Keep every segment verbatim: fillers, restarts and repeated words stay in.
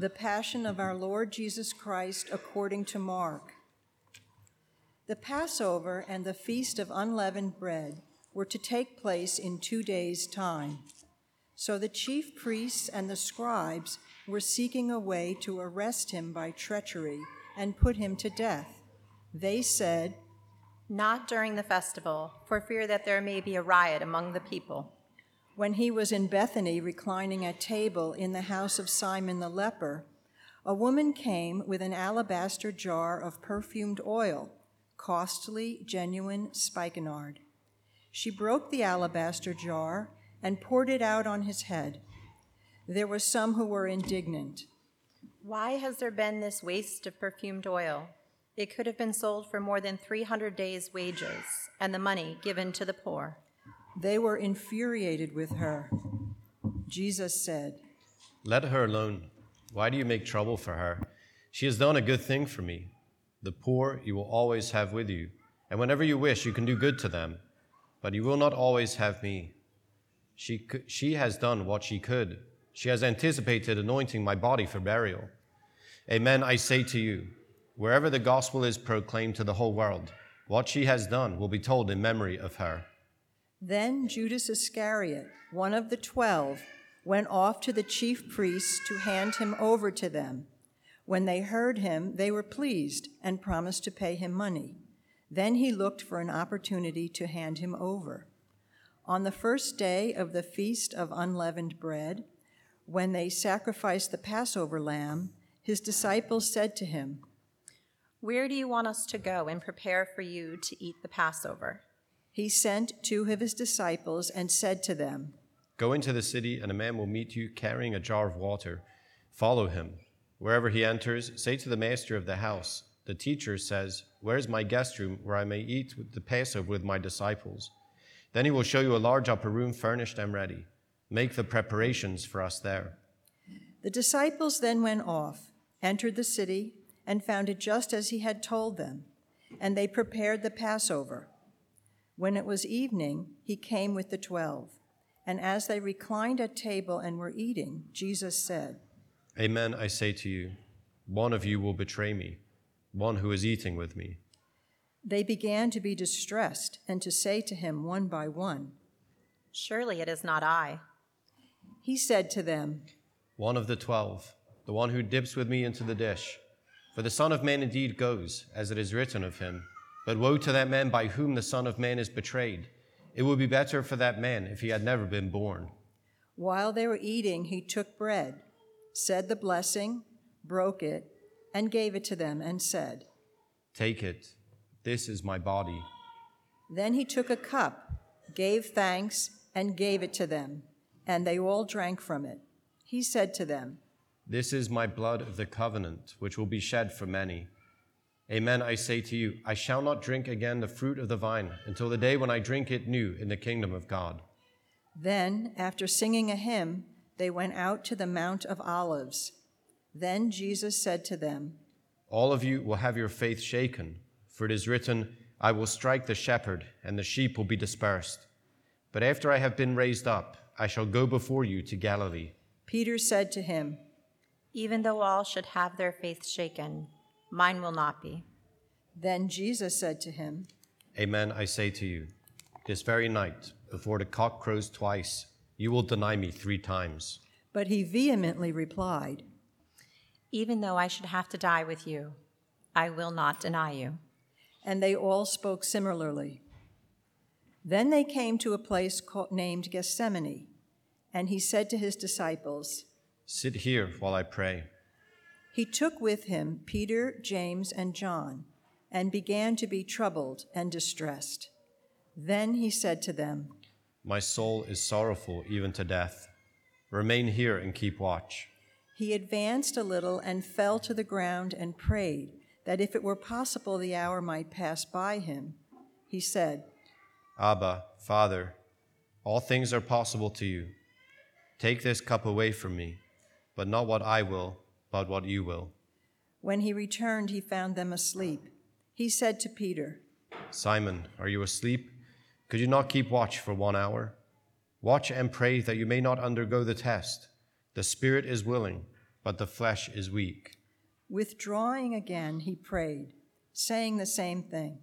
The Passion of our Lord Jesus Christ according to Mark. The Passover and the Feast of Unleavened Bread were to take place in two days' time. So the chief priests and the scribes were seeking a way to arrest him by treachery and put him to death. They said, "Not during the festival, for fear that there may be a riot among the people." When he was in Bethany reclining at table in the house of Simon the leper, a woman came with an alabaster jar of perfumed oil, costly, genuine spikenard. She broke the alabaster jar and poured it out on his head. There were some who were indignant. "Why has there been this waste of perfumed oil? It could have been sold for more than three hundred days' wages, and the money given to the poor." They were infuriated with her. Jesus said, "Let her alone. Why do you make trouble for her? She has done a good thing for me. The poor you will always have with you, and whenever you wish, you can do good to them. But you will not always have me. She, she has done what she could. She has anticipated anointing my body for burial. Amen, I say to you, wherever the gospel is proclaimed to the whole world, what she has done will be told in memory of her." Then Judas Iscariot, one of the twelve, went off to the chief priests to hand him over to them. When they heard him, they were pleased and promised to pay him money. Then he looked for an opportunity to hand him over. On the first day of the Feast of Unleavened Bread, when they sacrificed the Passover lamb, his disciples said to him, "Where do you want us to go and prepare for you to eat the Passover?" He sent two of his disciples and said to them, "Go into the city, and a man will meet you carrying a jar of water. Follow him. Wherever he enters, say to the master of the house, 'The teacher says, where is my guest room where I may eat the Passover with my disciples?' Then he will show you a large upper room furnished and ready. Make the preparations for us there." The disciples then went off, entered the city, and found it just as he had told them, and they prepared the Passover. When it was evening, he came with the twelve, and as they reclined at table and were eating, Jesus said, "Amen, I say to you, one of you will betray me, one who is eating with me." They began to be distressed and to say to him one by one, "Surely it is not I." He said to them, "One of the twelve, the one who dips with me into the dish. For the Son of Man indeed goes, as it is written of him. But woe to that man by whom the Son of Man is betrayed. It would be better for that man if he had never been born." While they were eating, he took bread, said the blessing, broke it, and gave it to them, and said, "Take it. This is my body." Then he took a cup, gave thanks, and gave it to them, and they all drank from it. He said to them, "This is my blood of the covenant, which will be shed for many. Amen, I say to you, I shall not drink again the fruit of the vine until the day when I drink it new in the kingdom of God." Then, after singing a hymn, they went out to the Mount of Olives. Then Jesus said to them, "All of you will have your faith shaken, for it is written, 'I will strike the shepherd, and the sheep will be dispersed.' But after I have been raised up, I shall go before you to Galilee." Peter said to him, "Even though all should have their faith shaken, mine will not be." Then Jesus said to him, "Amen, I say to you, this very night, before the cock crows twice, you will deny me three times." But he vehemently replied, "Even though I should have to die with you, I will not deny you." And they all spoke similarly. Then they came to a place called, named Gethsemane, and he said to his disciples, "Sit here while I pray." He took with him Peter, James, and John, and began to be troubled and distressed. Then he said to them, "My soul is sorrowful even to death. Remain here and keep watch." He advanced a little and fell to the ground and prayed that if it were possible the hour might pass by him. He said, "Abba, Father, all things are possible to you. Take this cup away from me, but not what I will, but what you will." When he returned, he found them asleep. He said to Peter, "Simon, are you asleep? Could you not keep watch for one hour? Watch and pray that you may not undergo the test. The spirit is willing, but the flesh is weak. Withdrawing again, he prayed, saying the same thing.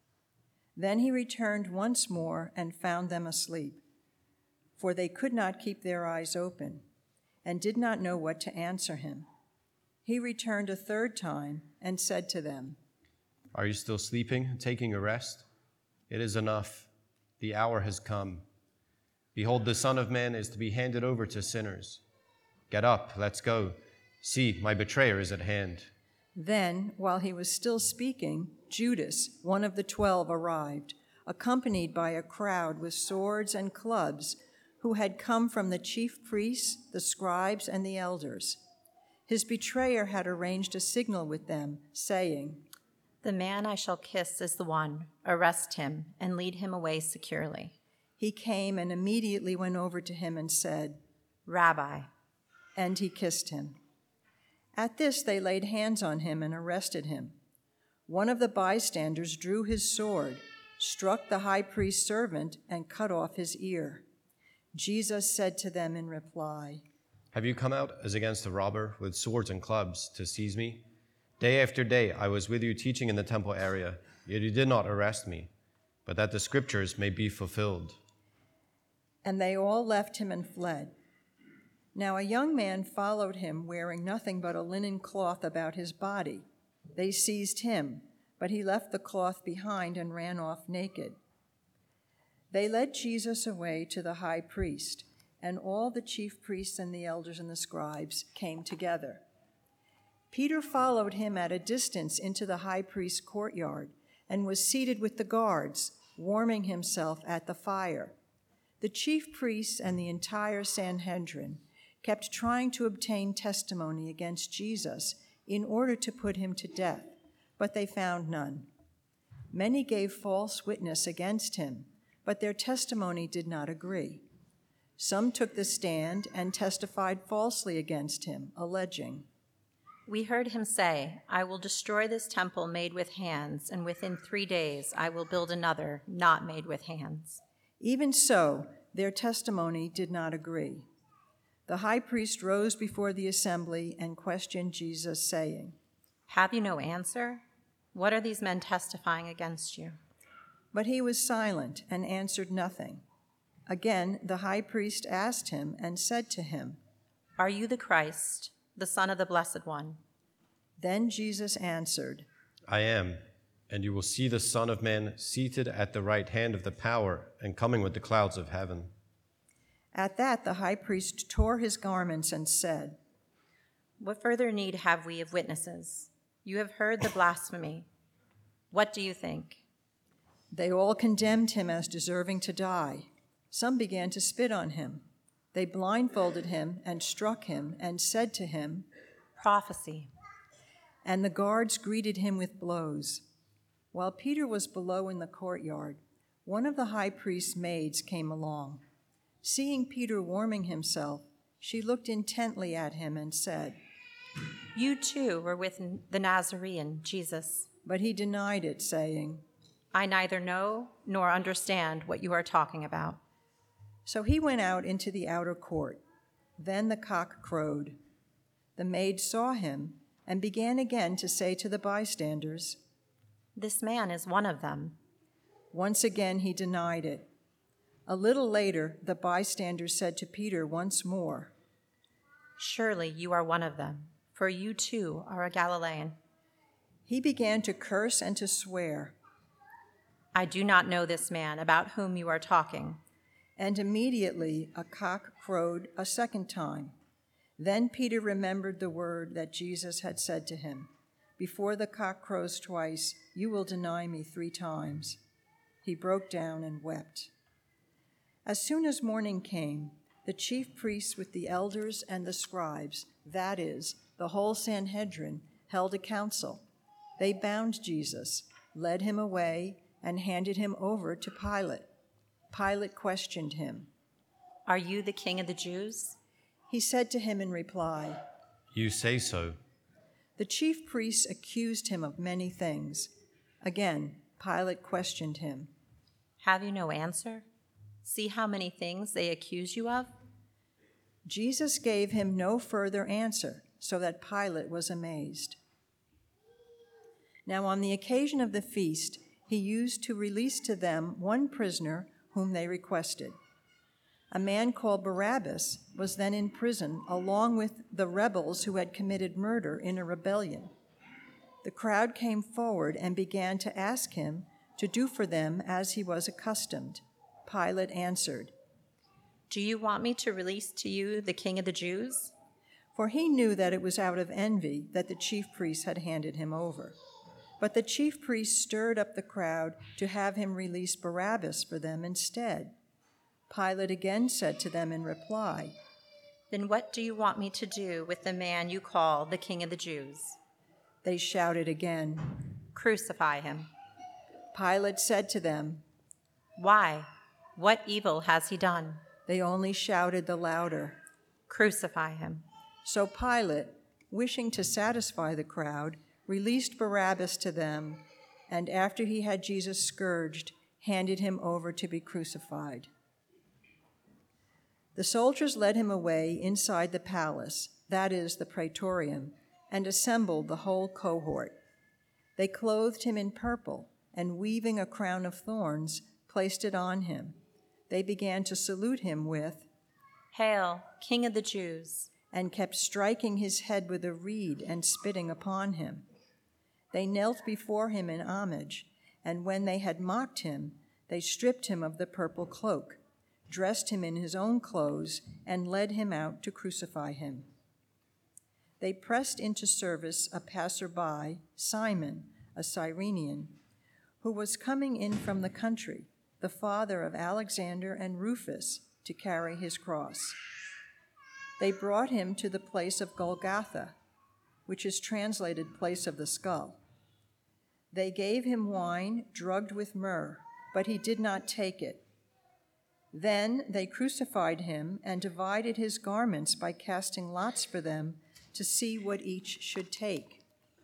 Then he returned once more and found them asleep, for they could not keep their eyes open, and did not know what to answer him. He returned a third time and said to them, Are you still sleeping, taking a rest? It is enough. The hour has come. Behold, the Son of Man is to be handed over to sinners. Get up, let's go. See, my betrayer is at hand. Then, while he was still speaking, Judas, one of the twelve, arrived, accompanied by a crowd with swords and clubs, who had come from the chief priests, the scribes, and the elders. His betrayer had arranged a signal with them, saying, The man I shall kiss is the one. Arrest him and lead him away securely. He came and immediately went over to him and said, Rabbi. And he kissed him. At this they laid hands on him and arrested him. One of the bystanders drew his sword, struck the high priest's servant, and cut off his ear. Jesus said to them in reply, Have you come out as against a robber with swords and clubs to seize me? Day after day I was with you teaching in the temple area, yet you did not arrest me, but that the scriptures may be fulfilled. And they all left him and fled. Now a young man followed him, wearing nothing but a linen cloth about his body. They seized him, but he left the cloth behind and ran off naked. They led Jesus away to the high priest, and all the chief priests and the elders and the scribes came together. Peter followed him at a distance into the high priest's courtyard and was seated with the guards, warming himself at the fire. The chief priests and the entire Sanhedrin kept trying to obtain testimony against Jesus in order to put him to death, but they found none. Many gave false witness against him, but their testimony did not agree. Some took the stand and testified falsely against him, alleging, We heard him say, I will destroy this temple made with hands, and within three days I will build another not made with hands. Even so, their testimony did not agree. The high priest rose before the assembly and questioned Jesus, saying, Have you no answer? What are these men testifying against you? But he was silent and answered nothing. Again, the high priest asked him and said to him, Are you the Christ, the Son of the Blessed One? Then Jesus answered, I am, and you will see the Son of Man seated at the right hand of the power and coming with the clouds of heaven. At that, the high priest tore his garments and said, What further need have we of witnesses? You have heard the blasphemy. What do you think? They all condemned him as deserving to die. Some began to spit on him. They blindfolded him and struck him and said to him, Prophecy. And the guards greeted him with blows. While Peter was below in the courtyard, one of the high priest's maids came along. Seeing Peter warming himself, she looked intently at him and said, You too were with the Nazarene, Jesus. But he denied it, saying, I neither know nor understand what you are talking about. So he went out into the outer court. Then the cock crowed. The maid saw him and began again to say to the bystanders, This man is one of them. Once again he denied it. A little later, the bystanders said to Peter once more, Surely you are one of them, for you too are a Galilean. He began to curse and to swear. I do not know this man about whom you are talking. And immediately a cock crowed a second time. Then Peter remembered the word that Jesus had said to him, Before the cock crows twice, you will deny me three times. He broke down and wept. As soon as morning came, the chief priests with the elders and the scribes, that is, the whole Sanhedrin, held a council. They bound Jesus, led him away, and handed him over to Pilate. Pilate questioned him. Are you the king of the Jews? He said to him in reply, You say so. The chief priests accused him of many things. Again, Pilate questioned him. Have you no answer? See how many things they accuse you of? Jesus gave him no further answer, so that Pilate was amazed. Now on the occasion of the feast, he used to release to them one prisoner whom they requested. A man called Barabbas was then in prison along with the rebels who had committed murder in a rebellion. The crowd came forward and began to ask him to do for them as he was accustomed. Pilate answered, "Do you want me to release to you the King of the Jews?" For he knew that it was out of envy that the chief priests had handed him over. But the chief priests stirred up the crowd to have him release Barabbas for them instead. Pilate again said to them in reply, "Then what do you want me to do with the man you call the King of the Jews?" They shouted again. "Crucify him." Pilate said to them, "Why? What evil has he done?" They only shouted the louder. "Crucify him." So Pilate, wishing to satisfy the crowd, released Barabbas to them, and after he had Jesus scourged, handed him over to be crucified. The soldiers led him away inside the palace, that is, the praetorium, and assembled the whole cohort. They clothed him in purple, and weaving a crown of thorns, placed it on him. They began to salute him with, "Hail, King of the Jews," and kept striking his head with a reed and spitting upon him. They knelt before him in homage, and when they had mocked him, they stripped him of the purple cloak, dressed him in his own clothes, and led him out to crucify him. They pressed into service a passerby, Simon, a Cyrenian, who was coming in from the country, the father of Alexander and Rufus, to carry his cross. They brought him to the place of Golgotha, which is translated place of the skull. They gave him wine drugged with myrrh, but he did not take it. Then they crucified him and divided his garments by casting lots for them to see what each should take.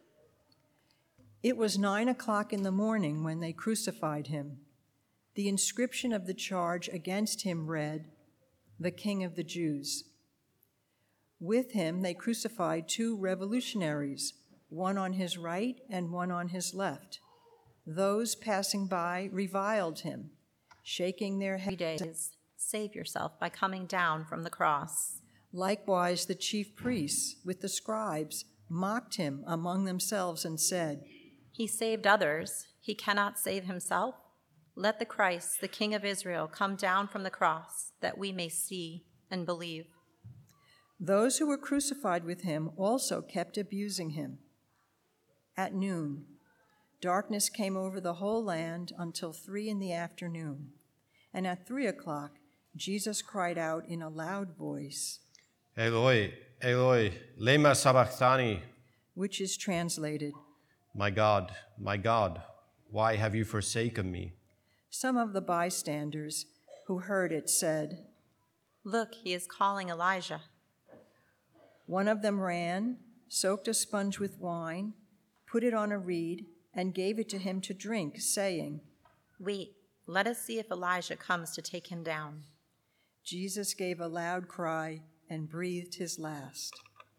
It was nine o'clock in the morning when they crucified him. The inscription of the charge against him read, "The King of the Jews." With him they crucified two revolutionaries, one on his right and one on his left. Those passing by reviled him, shaking their Three heads. days, save yourself by coming down from the cross. Likewise, the chief priests, with the scribes, mocked him among themselves and said, He saved others. He cannot save himself. Let the Christ, the King of Israel, come down from the cross, that we may see and believe. Those who were crucified with him also kept abusing him. At noon, darkness came over the whole land until three in the afternoon. And at three o'clock, Jesus cried out in a loud voice, Eloi, Eloi, lema sabachthani, which is translated, My God, my God, why have you forsaken me? Some of the bystanders who heard it said, Look, he is calling Elijah. One of them ran, soaked a sponge with wine, put it on a reed, and gave it to him to drink, saying, Wait, let us see if Elijah comes to take him down. Jesus gave a loud cry and breathed his last.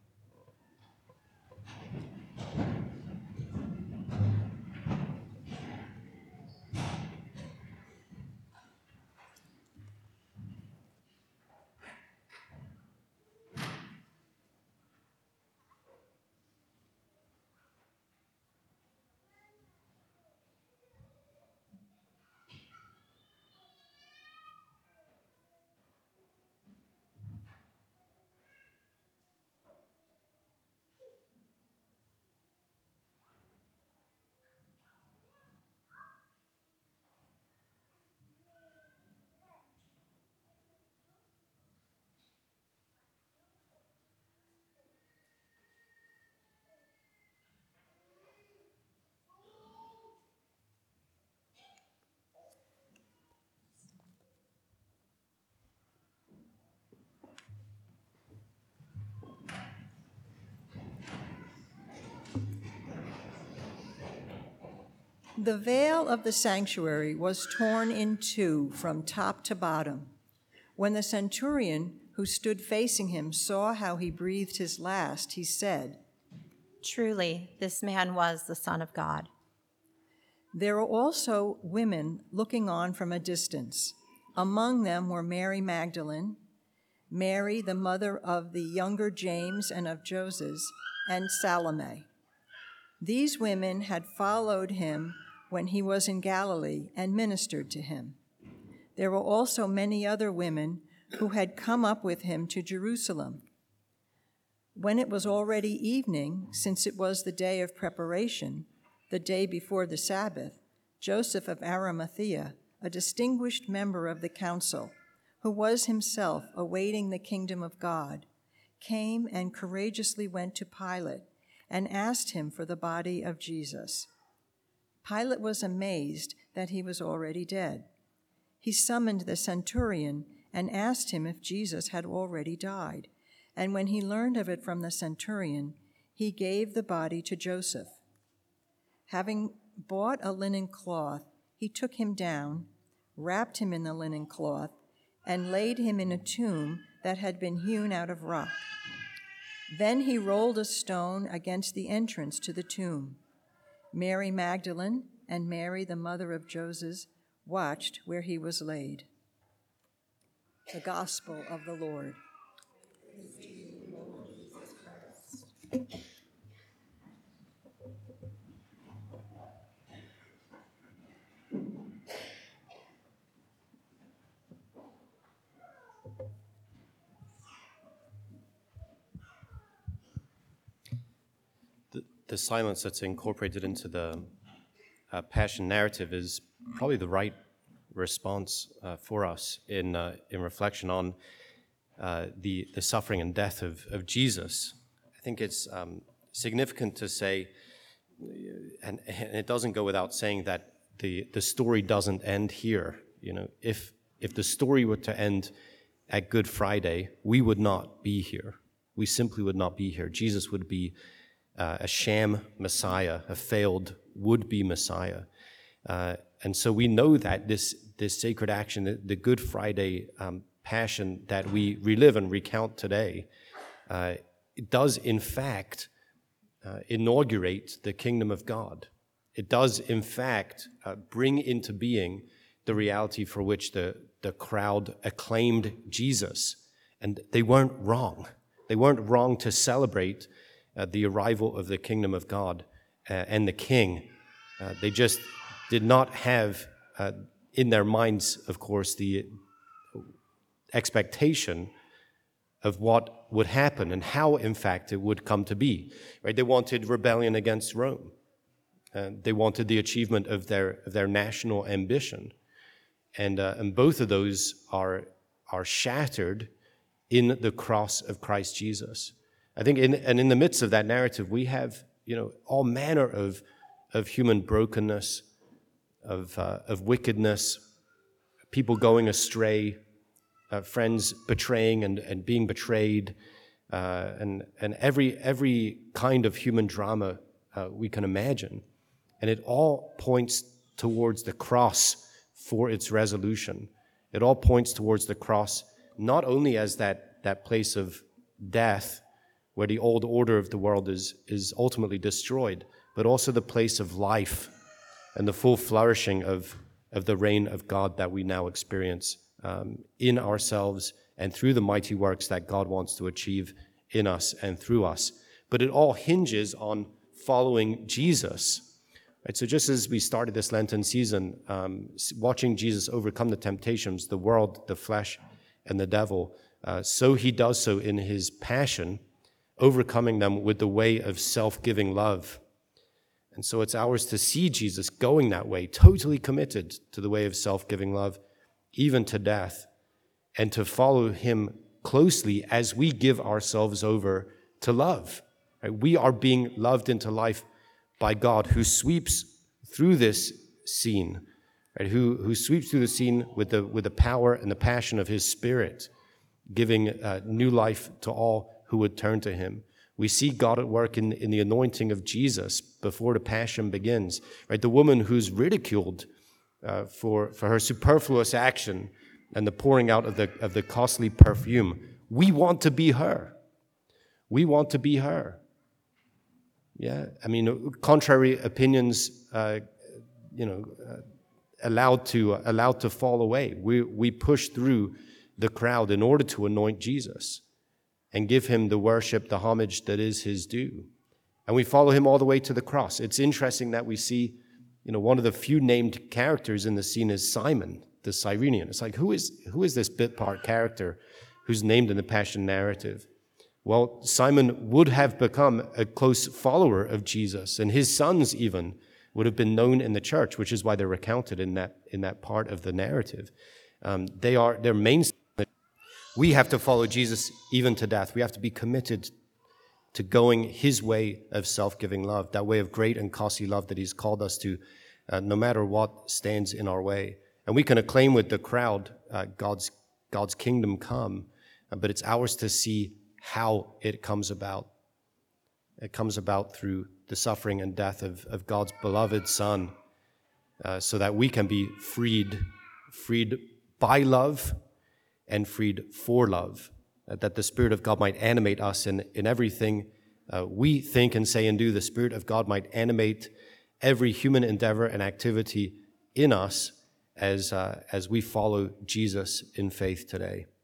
The veil of the sanctuary was torn in two from top to bottom. When the centurion who stood facing him, saw how he breathed his last, he said, "Truly, this man was the Son of God." There were also women looking on from a distance. Among them were Mary Magdalene, Mary, the mother of the younger James and of Joses, and Salome. These women had followed him when he was in Galilee and ministered to him. There were also many other women who had come up with him to Jerusalem. When it was already evening, since it was the day of preparation, the day before the Sabbath, Joseph of Arimathea, a distinguished member of the council, who was himself awaiting the kingdom of God, came and courageously went to Pilate and asked him for the body of Jesus. Pilate was amazed that he was already dead. He summoned the centurion and asked him if Jesus had already died. And when he learned of it from the centurion, he gave the body to Joseph. Having bought a linen cloth, he took him down, wrapped him in the linen cloth, and laid him in a tomb that had been hewn out of rock. Then he rolled a stone against the entrance to the tomb. Mary Magdalene and Mary, the mother of Joses, watched where he was laid. The Gospel of the Lord. The, the silence that's incorporated into the uh, Passion narrative is probably the right response uh, for us in uh, in reflection on uh, the the suffering and death of, of Jesus. I think it's um, significant to say, and, and it doesn't go without saying, that the the story doesn't end here. You know, if if the story were to end at Good Friday, we would not be here. We simply would not be here. Jesus would be uh, a sham Messiah, a failed would-be Messiah. Uh, and so we know that this this sacred action, the, the Good Friday um, Passion that we relive and recount today, uh, it does in fact uh, inaugurate the kingdom of God. It does in fact uh, bring into being the reality for which the, the crowd acclaimed Jesus. And they weren't wrong. They weren't wrong to celebrate uh, the arrival of the kingdom of God uh, and the king. Uh, they just did not have uh, in their minds, of course, the expectation of what would happen and how, in fact, it would come to be. Right? They wanted rebellion against Rome. Uh, they wanted the achievement of their of their national ambition, and uh, and both of those are are shattered in the cross of Christ Jesus. I think, in and in the midst of that narrative, we have you know all manner of of human brokenness, of uh, of wickedness, people going astray, uh, friends betraying and, and being betrayed, uh, and and every every kind of human drama uh, we can imagine, and it all points towards the cross for its resolution. It all points towards the cross, not only as that that place of death, where the old order of the world is is ultimately destroyed, but also the place of life and the full flourishing of, of the reign of God that we now experience um, in ourselves and through the mighty works that God wants to achieve in us and through us. But it all hinges on following Jesus. Right? So just as we started this Lenten season, um, watching Jesus overcome the temptations, the world, the flesh, and the devil, uh, so he does so in his passion, overcoming them with the way of self-giving love. And so it's ours to see Jesus going that way, totally committed to the way of self-giving love, even to death, and to follow him closely as we give ourselves over to love. Right? We are being loved into life by God, who sweeps through this scene, right? who, who sweeps through the scene with the, with the power and the passion of his Spirit, giving uh, new life to all who would turn to him. We see God at work in, in the anointing of Jesus before the Passion begins. Right, the woman who's ridiculed uh, for, for her superfluous action and the pouring out of the of the costly perfume we want to be her. We want to be her. Yeah, I mean, contrary opinions, uh, you know, uh, allowed to uh, allowed to fall away. We we push through the crowd in order to anoint Jesus and give him the worship, the homage that is his due. And we follow him all the way to the cross. It's interesting that we see, you know, one of the few named characters in the scene is Simon, the Cyrenian. It's like, who is who is this bit part character who's named in the Passion narrative? Well, Simon would have become a close follower of Jesus, and his sons even would have been known in the church, which is why they're recounted in that in that part of the narrative. Um, they are their main. We have to follow Jesus even to death. We have to be committed to going his way of self-giving love, that way of great and costly love that he's called us to, uh, no matter what stands in our way. And we can acclaim with the crowd uh, God's God's kingdom come, uh, but it's ours to see how it comes about. It comes about through the suffering and death of, of God's beloved Son, uh, so that we can be freed, freed by love and freed for love, uh, that the Spirit of God might animate us in, in everything uh, we think and say and do. The Spirit of God might animate every human endeavor and activity in us as, uh, as we follow Jesus in faith today.